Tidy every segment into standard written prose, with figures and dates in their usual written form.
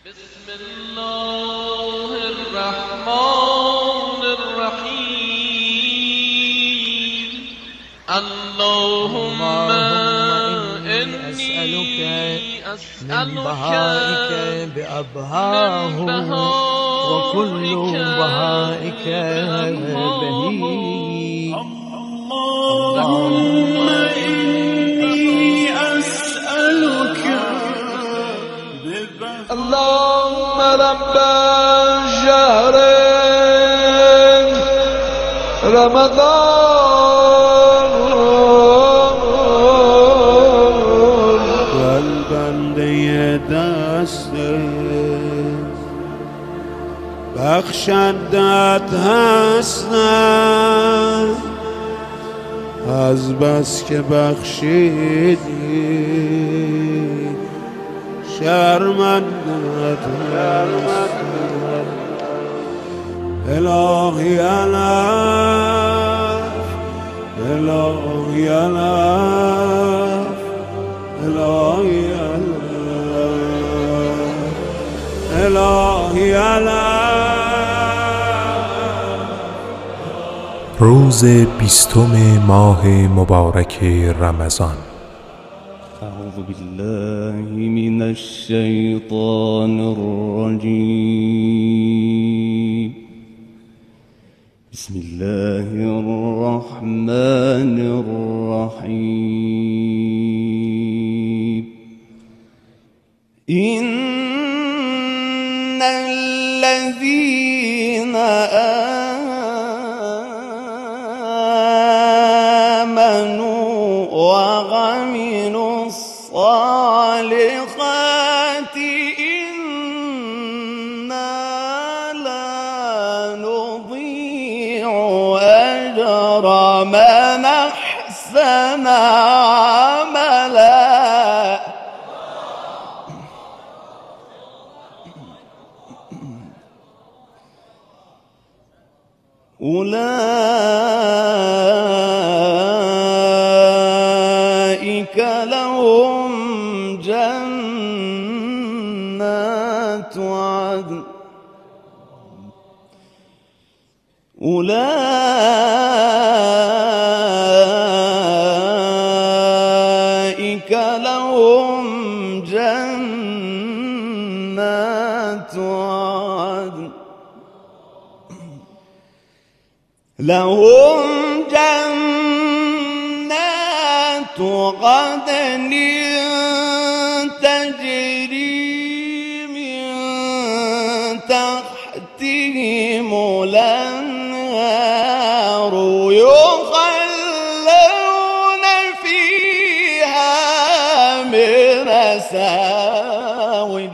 بسم الله الرحمن الرحيم. اللهم إني أسألك من بهائك بأبهاه وكل بهائك بهي. اللهم إني أسألك اللهم رب شهر رمضان والبنده دستت بخشندت هستم از بس که بخشیدی شرمندت الهی علف الهی علف الهی علف الهی علف. روز 20 ماه مبارک رمضان. أعوذ بالله من الشيطان الرجيم. بسم الله الرحمن الرحيم. إن الذين آمنوا وعملوا الصالحات إنا لا نضيع أجر من أحسن عملا. أولئك لهم جنات عدن أولئك لهم جنات عدن لهم جنات عدن تجري من تحتهم الأنهار يخلون فيها من أساور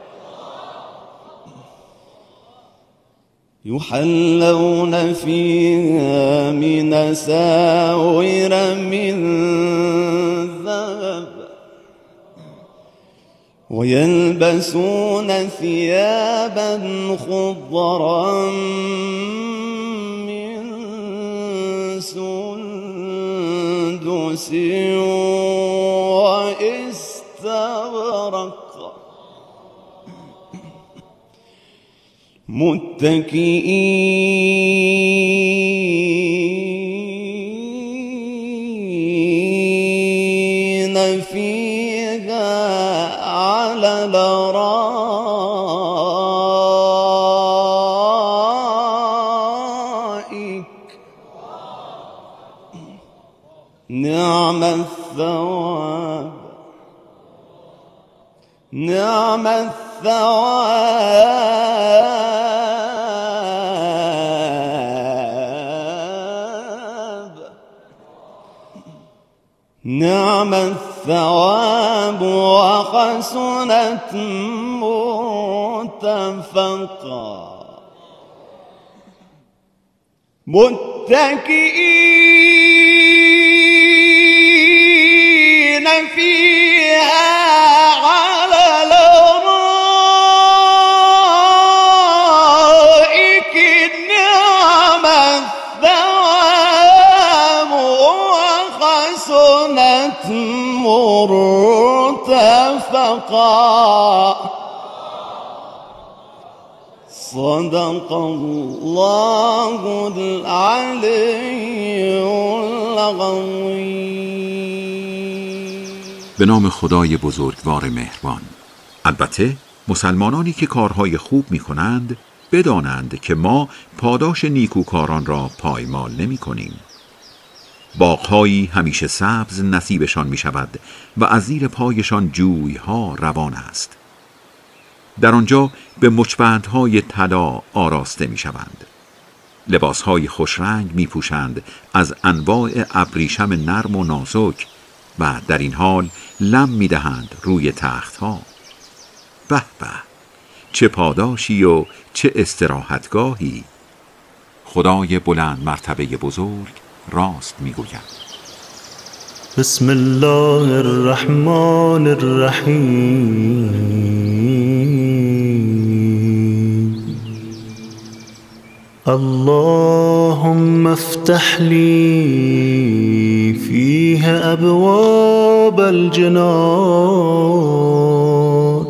يحلون فيها من أساور من ذهب ويلبسون ثيابا خضرا من سندس واستبرق متكئين فيها على الأرائك نعم الثواب نعم الثواب نعم الثواب وحسنت مرتفقا متكئين فيها على الأرائك نعم الثواب وحسنت مرتفقا صدق الله العلی العظیم. به نام خدای بزرگوار مهربان. البته مسلمانانی که کارهای خوب می کنند بدانند که ما پاداش نیکوکاران را پایمال نمی کنیم. باغ‌هایی همیشه سبز نصیبشان می شود و از زیر پایشان جوی‌ها روان است. در آنجا به مچبندهای طلا آراسته می شوند. لباسهای خوشرنگ می پوشند از انواع ابریشم نرم و نازک و در این حال لم می دهند روی تختها. به به، چه پاداشی و چه استراحتگاهی! خدای بلند مرتبه بزرگ راست می گوید. بسم الله الرحمن الرحیم. اللهم افتح لي فيه ابواب الجنان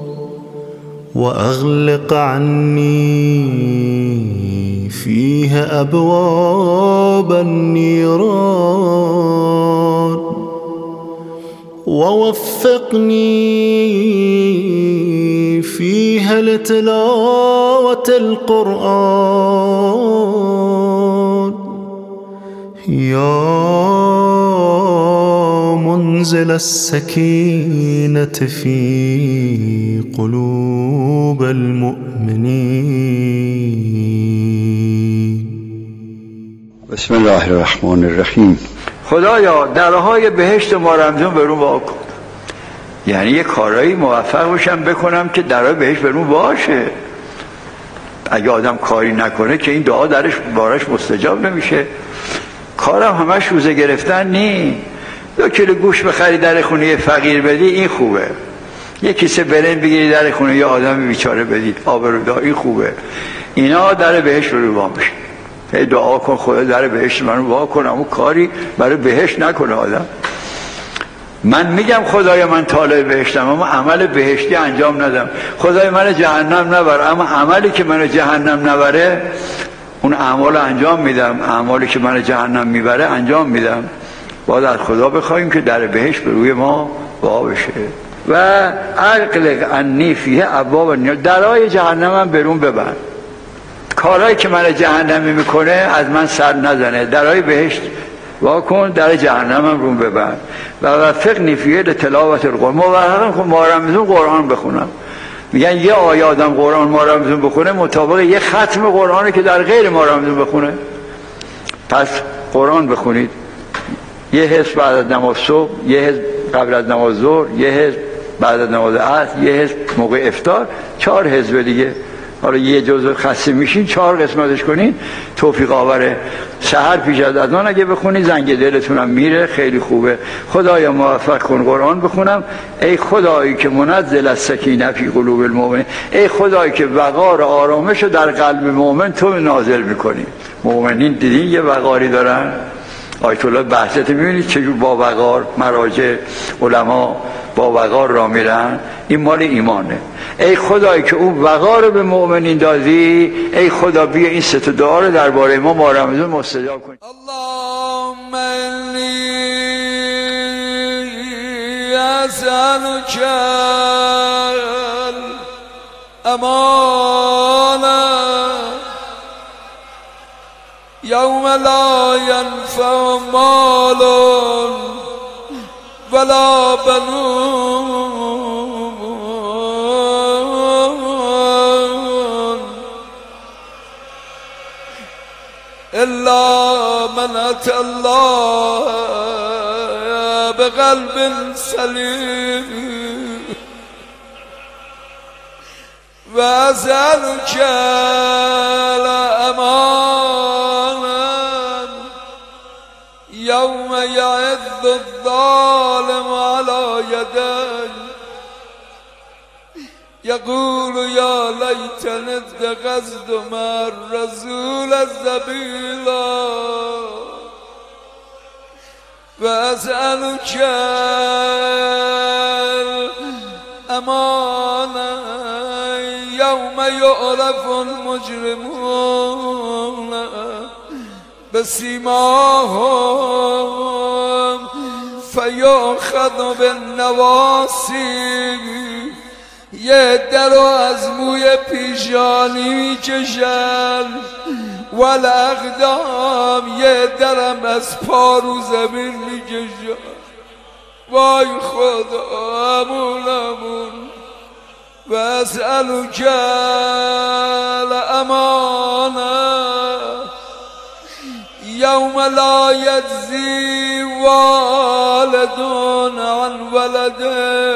واغلق عني فيه ابواب النيران ووفقني فيها لتلاوة القرآن يا منزل السكينة في قلوب المؤمنين. بسم الله الرحمن الرحیم. خدایا درهای بهشت ما رمزون برون وا کن. یعنی یه کارایی موفق باشم بکنم که درهای بهشت برون باشه. اگه آدم کاری نکنه که این دعا درش بارش مستجاب نمیشه. کارم همش روزه گرفتن نی. 2 کیلو گوشت بخری در خونه یه فقیر بدی این خوبه. 1 کیسه برنج بگیری در خونه یه آدم بیچاره بدی آبرودار این خوبه. اینا در بهشت برون وا میشه. دعا کن خدا در بهشت منو وا کن، اما کاری برای بهشت نکنه آدم. من میگم خدای من طالب بهشتم اما عمل بهشتی انجام ندم. خدای من جهنم نبر، اما عملی که منو جهنم نبره اون اعمال انجام میدم. اعمالی که منو جهنم میبره انجام میدم. باید از خدا بخوایم که در بهشت به روی ما وا بشه. و اغلق عنی فیه ابواب النار، درای جهنمم برون ببند. کارهایی که من جهنمی میکنه از من سر نزنه. درای بهشت وا کن، در جهنمم رو ببند. و وفقنی فیه لتلاوت القرآن، موفقم کن ماه رمضان قرآن بخونم. میگن یه آیه آدم قرآن ماه رمضان بخونه مطابق یه ختم قرآنه که در غیر ماه رمضان بخونه. پس قرآن بخونید، یه حزب بعد از نماز صبح، یه حزب قبل از نماز ظهر، یه حزب بعد از نماز عصر، یه حزب موقع افطار. 4 حزب دیگه. حالا یه جزء خسته میشین 4 قسمتش کنین توفیق آوره. سحر پیش از اذان اگه بخونی زنگ دلتونم میره، خیلی خوبه. خدایا موفق کن قرآن بخونم. ای خدایی که منزل السکینه فی قلوب المؤمنین، ای خدایی که وقار آرامش رو در قلب مؤمن تو نازل میکنی. مؤمنین دیدین یه وقاری دارن؟ آیت الله بحثت میبینید چجور با وقار مراجع علما با وقار را میرن. این مال ایمانه. ای خدایی که اون وقار رو به مؤمنین دادی، ای خدا بیا این 3 تا دعا رو درباره ما ماه رمضان مستجاب کن. اللهم انی اسألک الامانة یوم لا ینفع مال ولا بنون الا من اتى الله بقلب سلیم و اسألک الامانة یوم یعض الظالم على یدی یقول یا لیتنی اتخذت مع الرسول سبیلا و اسألک الامانة یوم یعرف المجرمون بسیماهم فیؤخذ بالنواصی. یه در از موی پیشانی میکشن والاقدام، یه درم از پارو زمین میکشن. وای خدا امون و اسألوک الامانه یوم لا یجزی والد عن ولده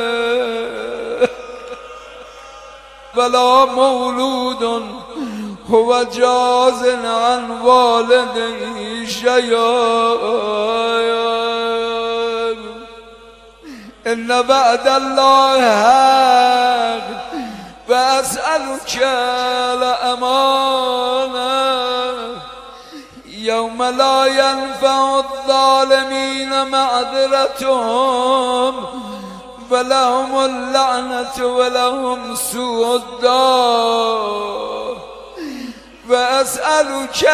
ولا مولود هو جاز عن والده شیئا. ان وعد الله حق و اسألوک الامانه یوم لا ینفع الظالمین معذرتهم ولهم اللعنة ولهم سوء الدار. و اسألوک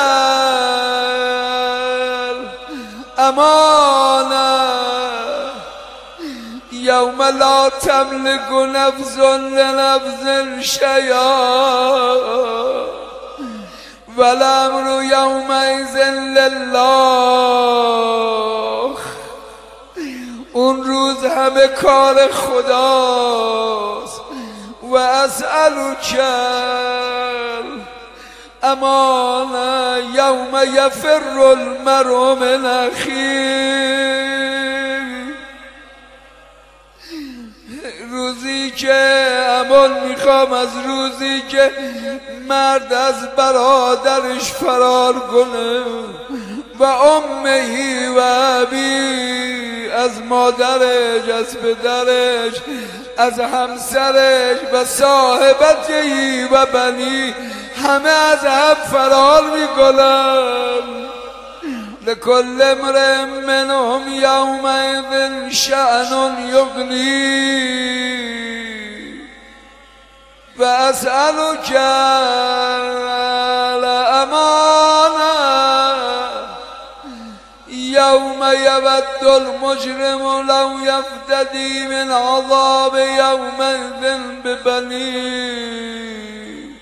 الامانه یوم لا تملک نفس لنفس شیئا والامر یومئذ لله. اون روز همه کار خداست. و اسألوک الامانه یوم یفر المرء من اخیه. روزی که امان میخوام از روزی که مرد از برادرش فرار کنه و امهی و ابی، از مادرش، از پدرش، از همسرش و صاحبتی و بنی، همه از هم فرار میکنن. لكل امرئ منهم يومئذ شأن يغنيه وأسألك الأمانة يوم يود المجرم لو يفتدي من عذاب يومئذ ببنيه.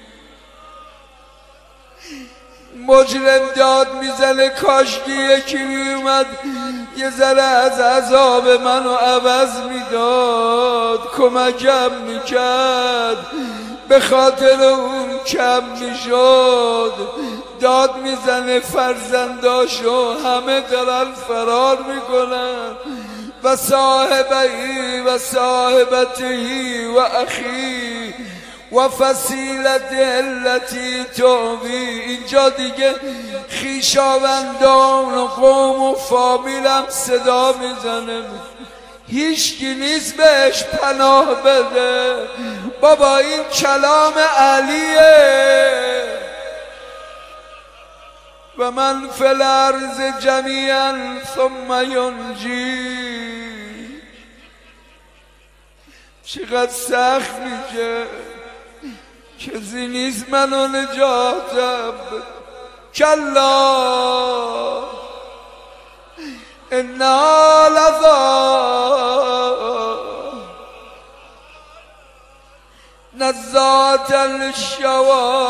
مجرم داد میزنه کاشکی یکی میومد یه ذره از عذاب منو عوض میداد، کمکم میکرد، به خاطر اون کم میشد. داد میزنه فرزنداشو همه دارن فرار میکنن و صاحبهی و صاحبتی و اخی و فصیلت التی توی. اینجا دیگه خویشاوندان و قوم و فامیلم صدا میزنه، هیچکی نیست بهش پناه بده. بابا این کلام علیه. و من فی الارض جمیعا ثم ینجی. چقدر سخت میشه، کسی نیست منو نجاتم. کلا انا لظا نزاعة للشوا.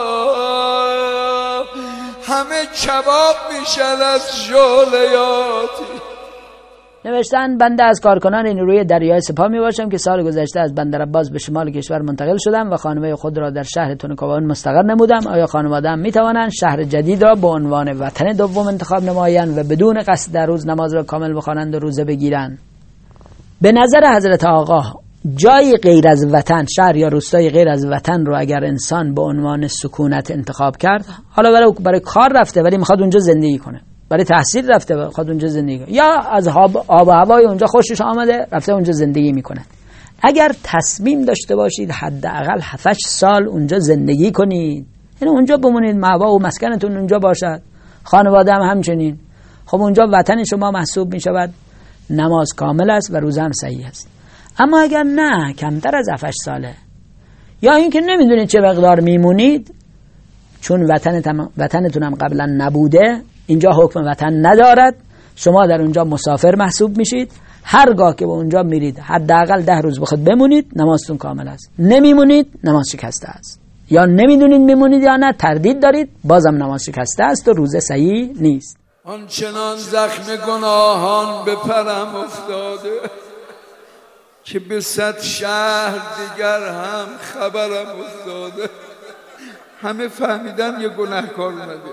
همه کباب میشن از شعله‌یاتی. نوشتن بنده از کارکنان نیروی دریای سپاه می باشم که سال گذشته از بندر عباس به شمال کشور منتقل شدم و خانواده خود را در شهر تونکاوان مستقر نمودم. آیا خانواده‌ام می توانند شهر جدید را به عنوان وطن دوم انتخاب نمایند و بدون قصد در روز نماز را کامل بخوانند و روزه بگیرند؟ به نظر حضرت آقا جایی غیر از وطن، شهر یا روستایی غیر از وطن رو اگر انسان به عنوان سکونت انتخاب کرد، حالا برای کار رفته ولی میخواد اونجا زندگی کنه، برای تحصیل رفته میخواد اونجا زندگی کنه، یا از آب و هوای اونجا خوشش آمده رفته اونجا زندگی میکنه، اگر تصمیم داشته باشید حداقل 7-8 سال اونجا زندگی کنید، یعنی اونجا بمونید، مأوا و مسکنتون اونجا باشد، خانواده هم همچنین، خب اونجا وطن شما محسوب میشود، نماز کامل است و روزه هم صحیح است. اما اگر نه، کمتر از 7-8 ساله یا اینکه نمیدونید چه مقدار میمونید، چون وطنتون هم قبلا نبوده، اینجا حکم وطن ندارد، شما در اونجا مسافر محسوب میشید. هرگاه که به اونجا میرید حداقل 10 روز بخواد بمونید، نمازتون کامل است. نمیمونید، نماز شکسته است. یا نمیدونید میمونید یا نه، تردید دارید، بازم نماز شکسته است و روزه صحیح نیست. آنچنان زخم گناهان به پرم افتاده که به 100 شهر دیگر هم خبرم افتاده. همه فهمیدن یه گناهکار اومده.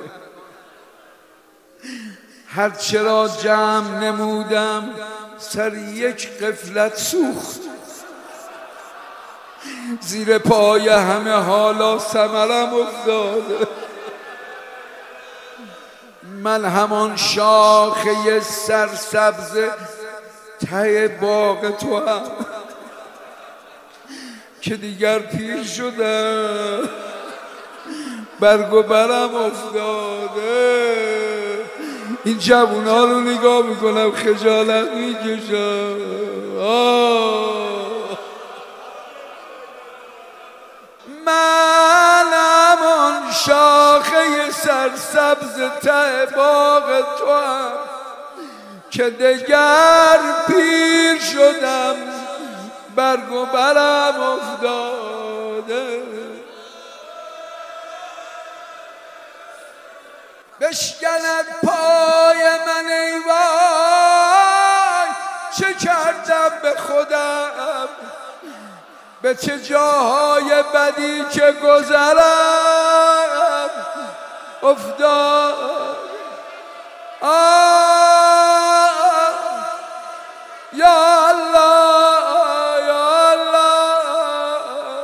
هر چرا جمع نمودم سر یک غفلت سوخت، زیر پای همه حالا ثمرم افتاده. من همان شاخه سرسبز ته باغ تو هم که دیگر پیر شده، برگ و برم افتاده. این جوونا رو نگاه میکنم خجالت میکشم. من همان شاخه سرسبز ته باغ تو هم که دگر پیر شدم، برگ و برم افتاده. بشکند پای من ای وای، چه کردم به خودم، به چه جاهای بدی که گذرم افتاد. یا الله یا الله،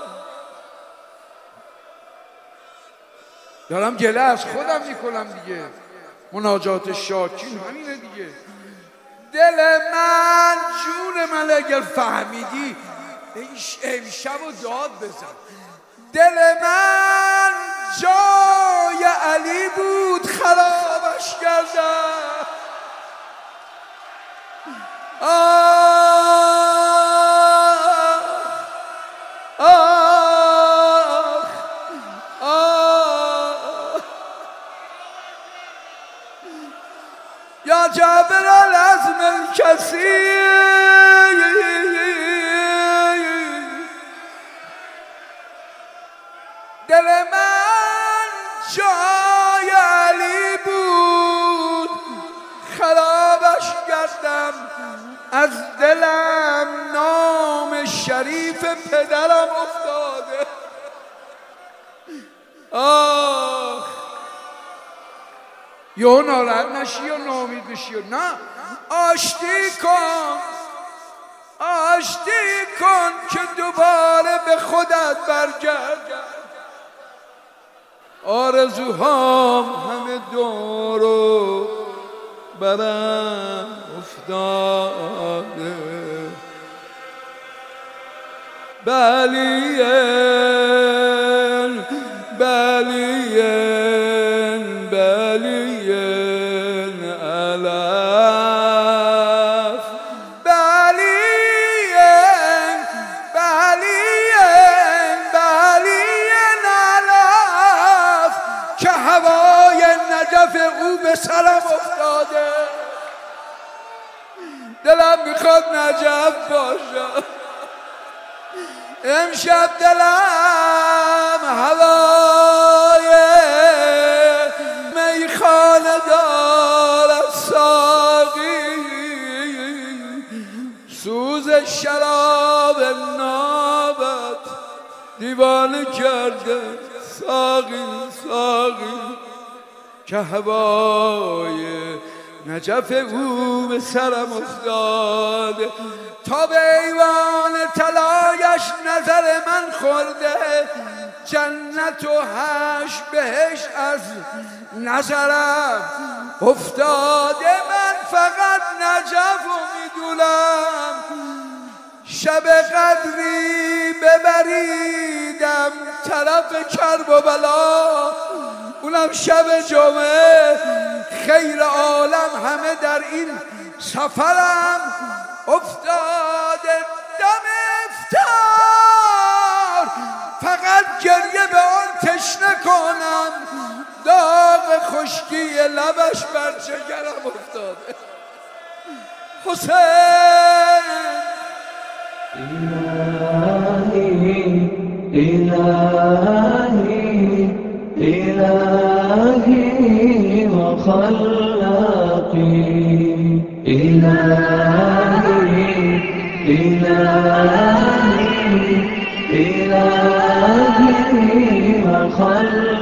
دارم گله از خودم میکنم دیگه. مناجات شاکین همینه دیگه. دل من جون من اگر فهمیدی امشب و داد بزن. دل من جای علی بود خرابش کردم. یا جابر العزم الکثیر، دل من جای علی بود خرابش کردم. از دلم نام شریف پدرم افتاده. یا ناراحت نشی یا ناامید بشی، نه، آشتی کن، آشتی کن که دوباره به خودت برگرد. آرزوهام همه دورو برم افتاده. بلین بلین بلین علف، بلین بلین بلین علف که هوای نجف او به سرم افتاده. دلم میخواد نجف باشم. امشب دلم هوای میخانه دارد ساقی، سوز شراب نابت دیوانه کرده ساقی ساقی، که هوای نجف او به سرم افتاده. تا به ایوان طلایش نظر من خورده، جنت و هشت بهشت از نظرم افتاده. من فقط نجف رو میدونم، شب قدری ببریدم طرف کرب و بلا، اونم شب جمعه. خیر عالم همه در این سفرم افتاده. دم افطار فقط گریه به آن تشنه کنم، داغ خشکی لبش بر جگرم افتاده. حسین إلهي وخلاقي إلهي وخلاقي